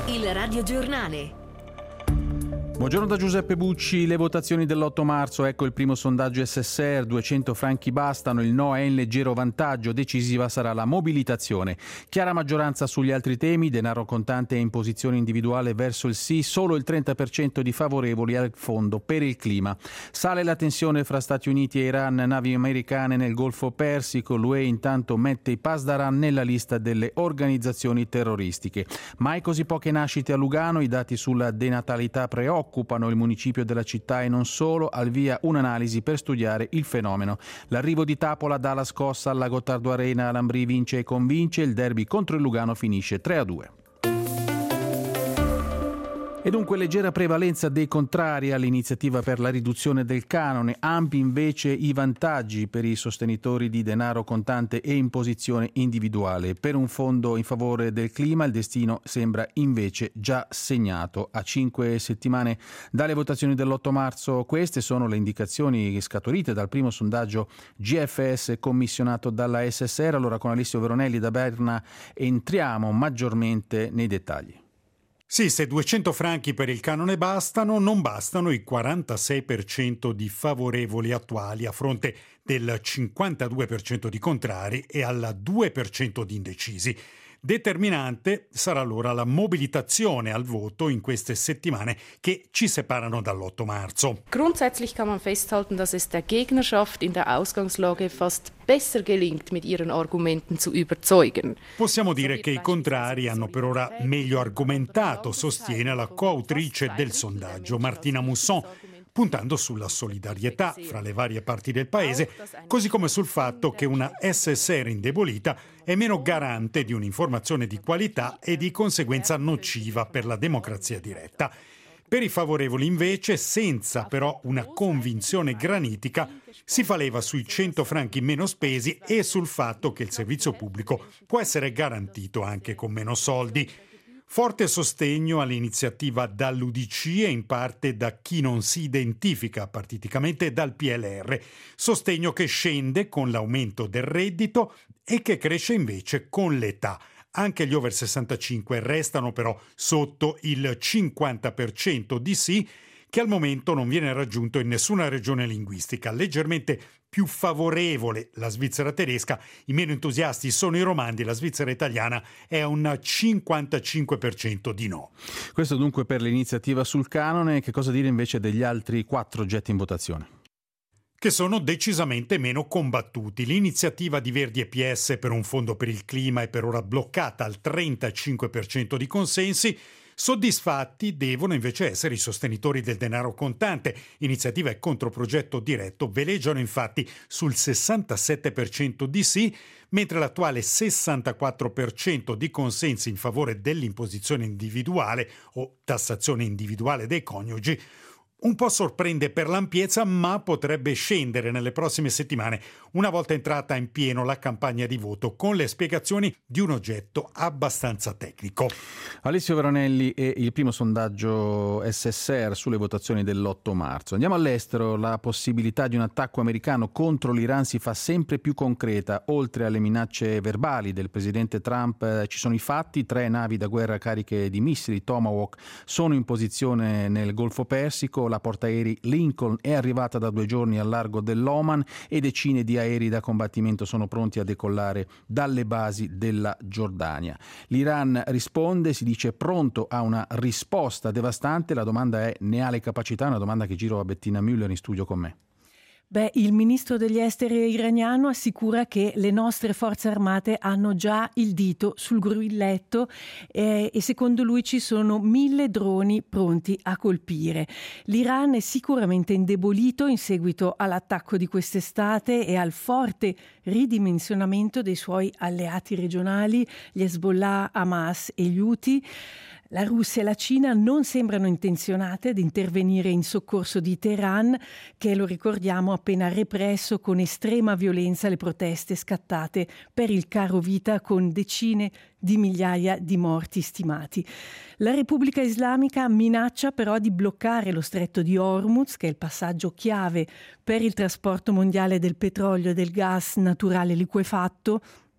Il radiogiornale. Buongiorno da Giuseppe Bucci. Le votazioni dell'8 marzo, ecco il primo sondaggio SSR, 200 franchi bastano, il no è in leggero vantaggio, decisiva sarà la mobilitazione. Chiara maggioranza sugli altri temi, denaro contante e imposizione individuale verso il sì, solo il 30% di favorevoli al fondo per il clima. Sale la tensione fra Stati Uniti e Iran, navi americane nel Golfo Persico, l'UE intanto mette i Pasdaran nella lista delle organizzazioni terroristiche. Mai così poche nascite a Lugano, i dati sulla denatalità preoccupano il municipio della città e non solo, al via un'analisi per studiare il fenomeno. L'arrivo di Tapola dà la scossa alla Gottardo Arena, Lambrì vince e convince, il derby contro il Lugano finisce 3-2. E dunque leggera prevalenza dei contrari all'iniziativa per la riduzione del canone, ampi invece i vantaggi per i sostenitori di denaro contante e imposizione individuale. Per un fondo in favore del clima il destino sembra invece già segnato. A 5 settimane dalle votazioni dell'8 marzo queste sono le indicazioni scaturite dal primo sondaggio GFS commissionato dalla SSR. Allora con Alessio Veronelli da Berna entriamo maggiormente nei dettagli. Sì, se 200 franchi per il canone bastano, non bastano il 46% di favorevoli attuali a fronte del 52% di contrari e al 2% di indecisi. Determinante sarà allora la mobilitazione al voto in queste settimane che ci separano dall'8 marzo. Grundsätzlich kann man festhalten, dass es der Gegnerschaft in der Ausgangslage fast besser gelingt, mit ihren Argumenten zu überzeugen. Possiamo dire che i contrari hanno per ora meglio argomentato, sostiene la coautrice del sondaggio, Martina Musson, puntando sulla solidarietà fra le varie parti del paese, così come sul fatto che una SSR indebolita è meno garante di un'informazione di qualità e di conseguenza nociva per la democrazia diretta. Per i favorevoli invece, senza però una convinzione granitica, si fa leva sui 100 franchi meno spesi e sul fatto che il servizio pubblico può essere garantito anche con meno soldi. Forte sostegno all'iniziativa dall'UDC e in parte da chi non si identifica partiticamente dal PLR. Sostegno che scende con l'aumento del reddito e che cresce invece con l'età. Anche gli over 65 restano però sotto il 50% di sì, che al momento non viene raggiunto in nessuna regione linguistica. Leggermente più favorevole la Svizzera tedesca, i meno entusiasti sono i romandi, la Svizzera italiana è a un 55% di no. Questo dunque per l'iniziativa sul canone. Che cosa dire invece degli altri 4 oggetti in votazione? Che sono decisamente meno combattuti. L'iniziativa di Verdi e PS per un fondo per il clima è per ora bloccata al 35% di consensi. Soddisfatti devono invece essere i sostenitori del denaro contante. Iniziativa e controprogetto diretto veleggiano infatti sul 67% di sì, mentre l'attuale 64% di consensi in favore dell'imposizione individuale o tassazione individuale dei coniugi un po' sorprende per l'ampiezza, ma potrebbe scendere nelle prossime settimane, una volta entrata in pieno la campagna di voto, con le spiegazioni di un oggetto abbastanza tecnico. Alessio Veronelli e il primo sondaggio SSR sulle votazioni dell'8 marzo. Andiamo all'estero. La possibilità di un attacco americano contro l'Iran si fa sempre più concreta. Oltre alle minacce verbali del presidente Trump, ci sono i fatti. 3 navi da guerra cariche di missili Tomahawk sono in posizione nel Golfo Persico. La portaerei Lincoln è arrivata da 2 giorni al largo dell'Oman e decine di aerei da combattimento sono pronti a decollare dalle basi della Giordania. L'Iran risponde, si dice pronto a una risposta devastante. La domanda è: ne ha le capacità? Una domanda che giro a Bettina Müller in studio con me. Il ministro degli esteri iraniano assicura che le nostre forze armate hanno già il dito sul grilletto e secondo lui ci sono 1000 droni pronti a colpire. L'Iran è sicuramente indebolito in seguito all'attacco di quest'estate e al forte ridimensionamento dei suoi alleati regionali, gli Hezbollah, Hamas e gli Houthi. La Russia e la Cina non sembrano intenzionate ad intervenire in soccorso di Teheran, che, lo ricordiamo, ha appena represso con estrema violenza le proteste scattate per il caro vita, con decine di migliaia di morti stimati. La Repubblica Islamica minaccia però di bloccare lo stretto di Hormuz, che è il passaggio chiave per il trasporto mondiale del petrolio e del gas naturale liquefatto,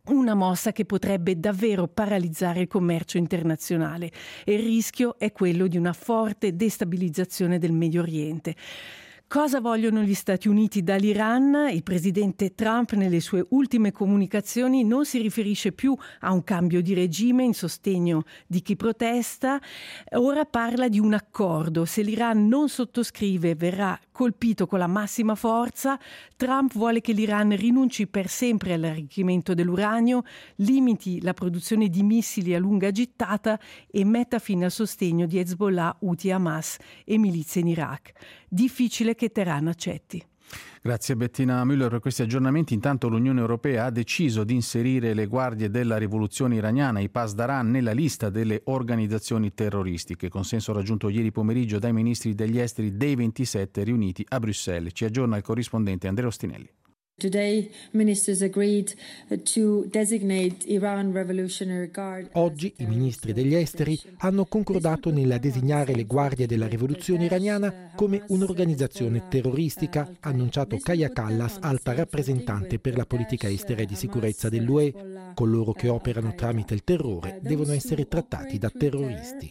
una mossa che potrebbe davvero paralizzare il commercio internazionale e il rischio è quello di una forte destabilizzazione del Medio Oriente. Cosa vogliono gli Stati Uniti dall'Iran? Il presidente Trump nelle sue ultime comunicazioni non si riferisce più a un cambio di regime in sostegno di chi protesta, ora parla di un accordo. Se l'Iran non sottoscrive verrà colpito con la massima forza. Trump vuole che l'Iran rinunci per sempre all'arricchimento dell'uranio, limiti la produzione di missili a lunga gittata e metta fine al sostegno di Hezbollah, Houthi, Hamas e milizie in Iraq. Difficile che Teheran accetti. Grazie Bettina Müller per questi aggiornamenti. Intanto l'Unione Europea ha deciso di inserire le guardie della rivoluzione iraniana, i Pasdaran, nella lista delle organizzazioni terroristiche. Consenso raggiunto ieri pomeriggio dai ministri degli esteri dei 27 riuniti a Bruxelles. Ci aggiorna il corrispondente Andrea Ostinelli. Today, ministers agreed to designate Iran Revolutionary Guard. Oggi i ministri degli esteri hanno concordato nel designare le guardie della rivoluzione iraniana come un'organizzazione terroristica, ha annunciato Kaja Kallas, alta rappresentante per la politica estera e di sicurezza dell'UE. Coloro che operano tramite il terrore devono essere trattati da terroristi.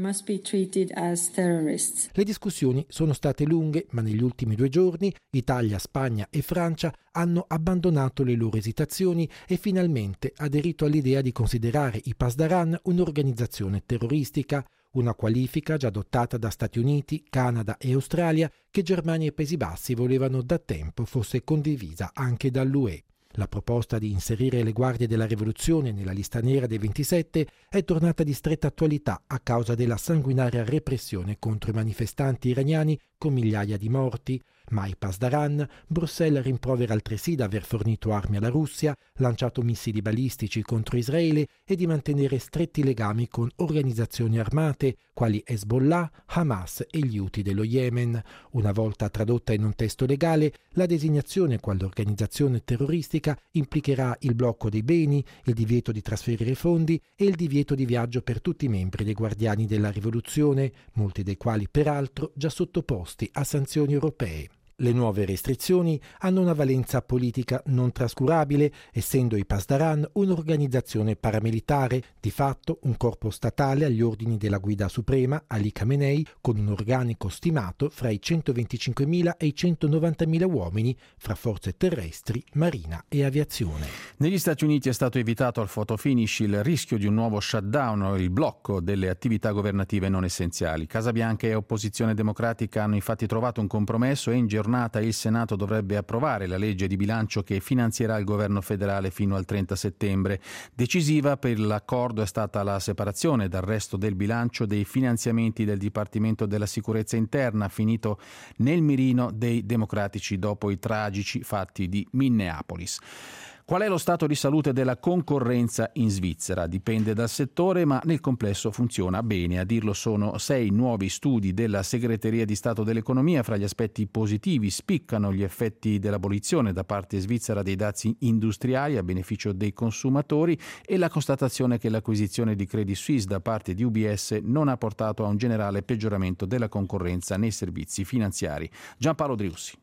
Le discussioni sono state lunghe, ma negli ultimi 2 giorni Italia, Spagna e Francia hanno abbandonato le loro esitazioni e finalmente aderito all'idea di considerare i Pasdaran un'organizzazione terroristica, una qualifica già adottata da Stati Uniti, Canada e Australia che Germania e Paesi Bassi volevano da tempo fosse condivisa anche dall'UE. La proposta di inserire le guardie della rivoluzione nella lista nera dei 27 è tornata di stretta attualità a causa della sanguinaria repressione contro i manifestanti iraniani con migliaia di morti. Ma ai Pasdaran, Bruxelles rimprovera altresì di aver fornito armi alla Russia, lanciato missili balistici contro Israele e di mantenere stretti legami con organizzazioni armate quali Hezbollah, Hamas e gli Houthi dello Yemen. Una volta tradotta in un testo legale, la designazione quale organizzazione terroristica implicherà il blocco dei beni, il divieto di trasferire fondi e il divieto di viaggio per tutti i membri dei Guardiani della Rivoluzione, molti dei quali peraltro già sottoposti a sanzioni europee. Le nuove restrizioni hanno una valenza politica non trascurabile, essendo i Pasdaran un'organizzazione paramilitare, di fatto un corpo statale agli ordini della guida suprema, Ali Khamenei, con un organico stimato fra i 125.000 e i 190.000 uomini, fra forze terrestri, marina e aviazione. Negli Stati Uniti è stato evitato al photo finish il rischio di un nuovo shutdown o il blocco delle attività governative non essenziali. Casa Bianca e opposizione democratica hanno infatti trovato un compromesso e in giornata il Senato dovrebbe approvare la legge di bilancio che finanzierà il governo federale fino al 30 settembre. Decisiva per l'accordo è stata la separazione dal resto del bilancio dei finanziamenti del Dipartimento della Sicurezza Interna, finito nel mirino dei democratici dopo i tragici fatti di Minneapolis. Qual è lo stato di salute della concorrenza in Svizzera? Dipende dal settore, ma nel complesso funziona bene. A dirlo sono 6 nuovi studi della Segreteria di Stato dell'Economia. Fra gli aspetti positivi spiccano gli effetti dell'abolizione da parte svizzera dei dazi industriali a beneficio dei consumatori e la constatazione che l'acquisizione di Credit Suisse da parte di UBS non ha portato a un generale peggioramento della concorrenza nei servizi finanziari. Giampaolo Driussi.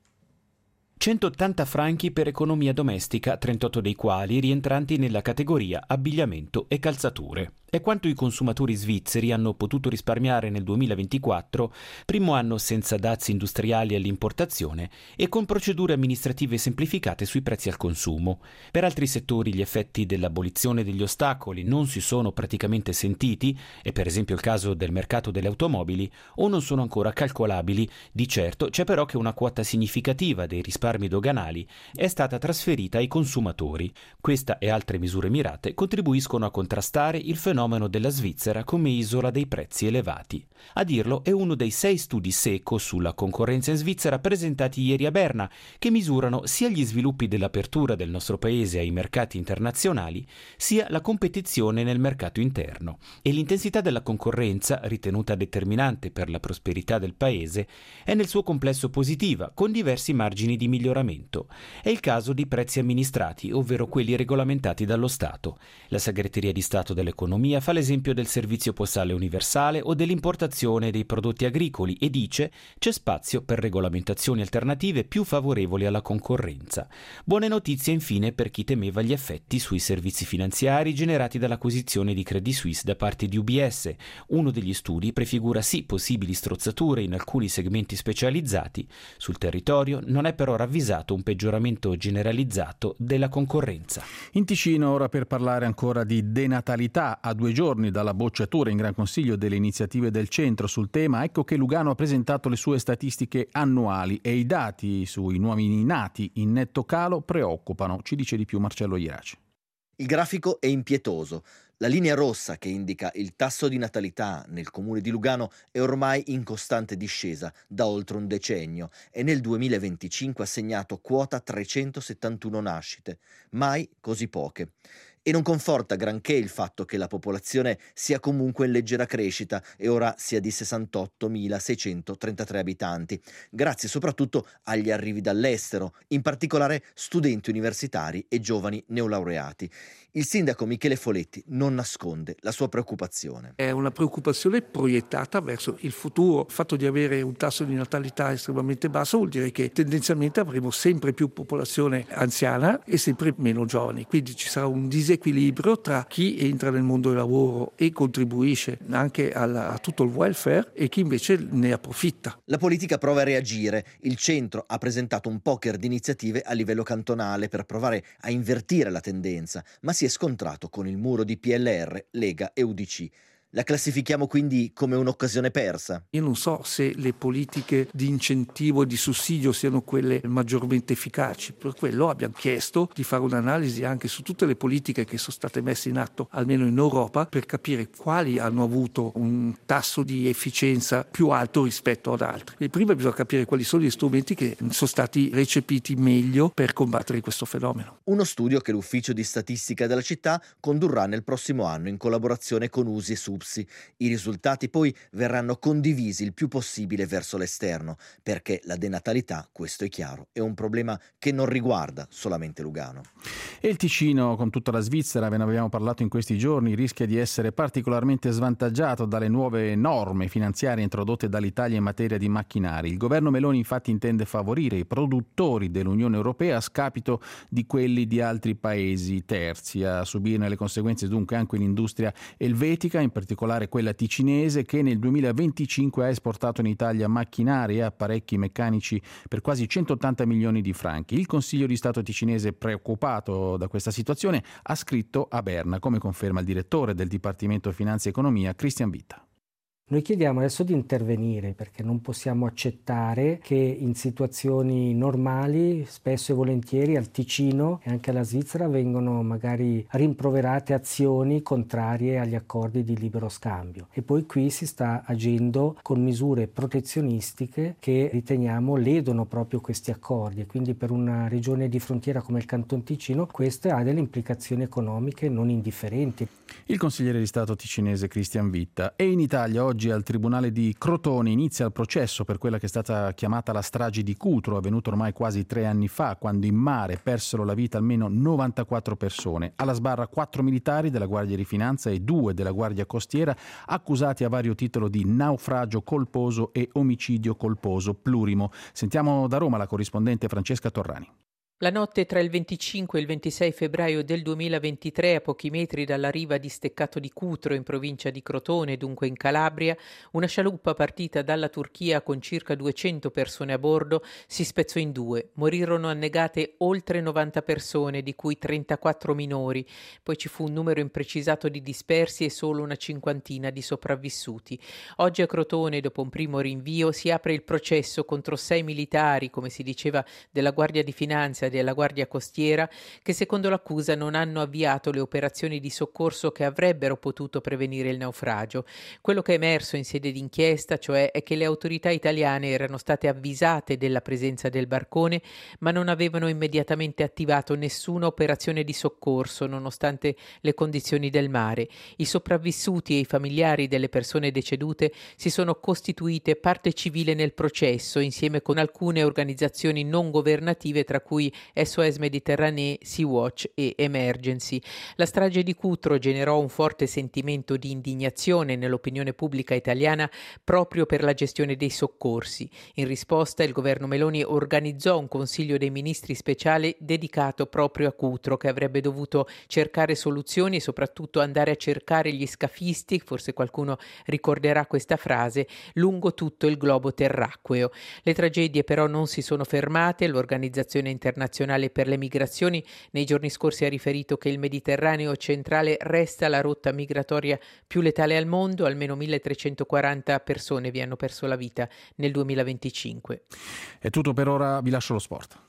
180 franchi per economia domestica, 38 dei quali rientranti nella categoria abbigliamento e calzature. È quanto i consumatori svizzeri hanno potuto risparmiare nel 2024, primo anno senza dazi industriali all'importazione e con procedure amministrative semplificate sui prezzi al consumo. Per altri settori gli effetti dell'abolizione degli ostacoli non si sono praticamente sentiti, è per esempio il caso del mercato delle automobili, o non sono ancora calcolabili. Di certo c'è però che una quota significativa dei risparmi doganali è stata trasferita ai consumatori. Questa e altre misure mirate contribuiscono a contrastare il fenomeno della Svizzera come isola dei prezzi elevati. A dirlo è uno dei 6 studi SECO sulla concorrenza in Svizzera presentati ieri a Berna, che misurano sia gli sviluppi dell'apertura del nostro paese ai mercati internazionali, sia la competizione nel mercato interno. E l'intensità della concorrenza, ritenuta determinante per la prosperità del paese, è nel suo complesso positiva, con diversi margini di miglioramento. È il caso di prezzi amministrati, ovvero quelli regolamentati dallo Stato. La Segreteria di Stato dell'Economia economia fa l'esempio del servizio postale universale o dell'importazione dei prodotti agricoli e dice c'è spazio per regolamentazioni alternative più favorevoli alla concorrenza. Buone notizie infine per chi temeva gli effetti sui servizi finanziari generati dall'acquisizione di Credit Suisse da parte di UBS. Uno degli studi prefigura sì possibili strozzature in alcuni segmenti specializzati. Sul territorio non è però ravvisato un peggioramento generalizzato della concorrenza. In Ticino ora per parlare ancora di denatalità. A 2 giorni dalla bocciatura in Gran Consiglio delle iniziative del centro sul tema, ecco che Lugano ha presentato le sue statistiche annuali e i dati sui nuovi nati in netto calo preoccupano. Ci dice di più Marcello Irace. Il grafico è impietoso. La linea rossa che indica il tasso di natalità nel comune di Lugano è ormai in costante discesa da oltre un decennio e nel 2025 ha segnato quota 371 nascite, mai così poche. E non conforta granché il fatto che la popolazione sia comunque in leggera crescita e ora sia di 68.633 abitanti, grazie soprattutto agli arrivi dall'estero, in particolare studenti universitari e giovani neolaureati. Il sindaco Michele Foletti non nasconde la sua preoccupazione. È una preoccupazione proiettata verso il futuro. Il fatto di avere un tasso di natalità estremamente basso vuol dire che tendenzialmente avremo sempre più popolazione anziana e sempre meno giovani. Quindi ci sarà un disequilibrio tra chi entra nel mondo del lavoro e contribuisce anche a tutto il welfare e chi invece ne approfitta. La politica prova a reagire. Il centro ha presentato un poker di iniziative a livello cantonale per provare a invertire la tendenza, ma si è scontrato con il muro di PLR, Lega e UDC. La classifichiamo quindi come un'occasione persa? Io non so se le politiche di incentivo e di sussidio siano quelle maggiormente efficaci. Per quello abbiamo chiesto di fare un'analisi anche su tutte le politiche che sono state messe in atto, almeno in Europa, per capire quali hanno avuto un tasso di efficienza più alto rispetto ad altri. E prima bisogna capire quali sono gli strumenti che sono stati recepiti meglio per combattere questo fenomeno. Uno studio che l'Ufficio di Statistica della città condurrà nel prossimo anno in collaborazione con USI e SUPSI. I risultati poi verranno condivisi il più possibile verso l'esterno, perché la denatalità, questo è chiaro, è un problema che non riguarda solamente Lugano. E il Ticino, con tutta la Svizzera, ve ne abbiamo parlato in questi giorni, rischia di essere particolarmente svantaggiato dalle nuove norme finanziarie introdotte dall'Italia in materia di macchinari. Il governo Meloni infatti intende favorire i produttori dell'Unione Europea a scapito di quelli di altri paesi terzi. A subirne le conseguenze dunque anche l'industria elvetica, in particolare quella ticinese, che nel 2025 ha esportato in Italia macchinari e apparecchi meccanici per quasi 180 milioni di franchi. Il Consiglio di Stato ticinese, preoccupato da questa situazione, ha scritto a Berna, come conferma il direttore del Dipartimento Finanza e Economia, Christian Vitta. Noi chiediamo adesso di intervenire perché non possiamo accettare che in situazioni normali, spesso e volentieri al Ticino e anche alla Svizzera, vengono magari rimproverate azioni contrarie agli accordi di libero scambio. E poi qui si sta agendo con misure protezionistiche che riteniamo ledono proprio questi accordi, e quindi per una regione di frontiera come il Canton Ticino questo ha delle implicazioni economiche non indifferenti. Il consigliere di Stato ticinese Christian Vitta. E in Italia oggi al Tribunale di Crotone inizia il processo per quella che è stata chiamata la strage di Cutro, avvenuta ormai quasi 3 anni fa, quando in mare persero la vita almeno 94 persone. Alla sbarra 4 militari della Guardia di Finanza e 2 della Guardia Costiera, accusati a vario titolo di naufragio colposo e omicidio colposo plurimo. Sentiamo da Roma la corrispondente Francesca Torrani. La notte tra il 25 e il 26 febbraio del 2023, a pochi metri dalla riva di Steccato di Cutro, in provincia di Crotone, dunque in Calabria, una scialuppa partita dalla Turchia con circa 200 persone a bordo si spezzò in 2. Morirono annegate oltre 90 persone, di cui 34 minori. Poi ci fu un numero imprecisato di dispersi e solo una cinquantina di sopravvissuti. Oggi a Crotone, dopo un primo rinvio, si apre il processo contro 6 militari, come si diceva, della Guardia di Finanza della Guardia Costiera, che secondo l'accusa non hanno avviato le operazioni di soccorso che avrebbero potuto prevenire il naufragio. Quello che è emerso in sede d'inchiesta, cioè, è che le autorità italiane erano state avvisate della presenza del barcone, ma non avevano immediatamente attivato nessuna operazione di soccorso, nonostante le condizioni del mare. I sopravvissuti e i familiari delle persone decedute si sono costituite parte civile nel processo, insieme con alcune organizzazioni non governative, tra cui SOS Méditerranée, Sea-Watch e Emergency. La strage di Cutro generò un forte sentimento di indignazione nell'opinione pubblica italiana proprio per la gestione dei soccorsi. In risposta il governo Meloni organizzò un Consiglio dei Ministri speciale dedicato proprio a Cutro, che avrebbe dovuto cercare soluzioni e soprattutto andare a cercare gli scafisti, forse qualcuno ricorderà questa frase, lungo tutto il globo terracqueo. Le tragedie però non si sono fermate. L'Organizzazione Internazionale per le Migrazioni nei giorni scorsi ha riferito che il Mediterraneo centrale resta la rotta migratoria più letale al mondo. Almeno 1340 persone vi hanno perso la vita nel 2025. È tutto per ora, vi lascio lo sport.